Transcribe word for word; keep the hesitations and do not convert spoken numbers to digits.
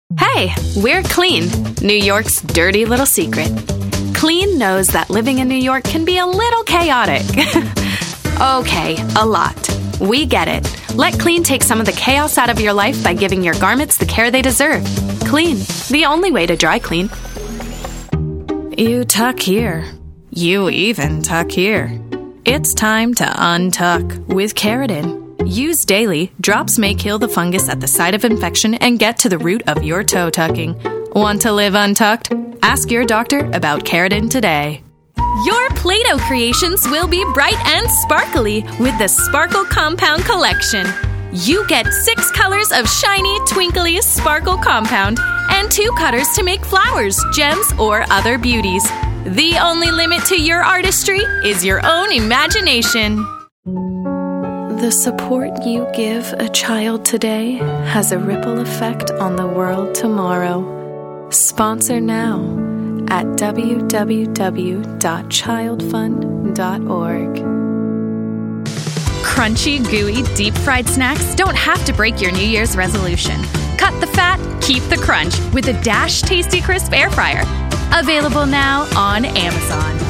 Hey, we're Clean, New York's dirty little secret. Clean knows that living in New York can be a little chaotic. Okay, a lot. We get it. Let Clean take some of the chaos out of your life by giving your garments the care they deserve. Clean, the only way to dry clean. You tuck here. You even tuck here. It's time to untuck with Keratin. Use daily, drops may kill the fungus at the site of infection and get to the root of your toe tucking. Want to live untucked? Ask your doctor about Keratin today. Your Play-Doh creations will be bright and sparkly with the Sparkle Compound Collection. You get six colors of shiny, twinkly Sparkle Compound and two colors to make flowers, gems, or other beauties. The only limit to your artistry is your own imagination. The support you give a child today has a ripple effect on the world tomorrow. Sponsor now at w w w dot child fund dot org. Crunchy, gooey, deep-fried snacks don't have to break your New Year's resolution. Cut the fat, keep the crunch with the Dash Tasty Crisp Air Fryer. Available now on Amazon.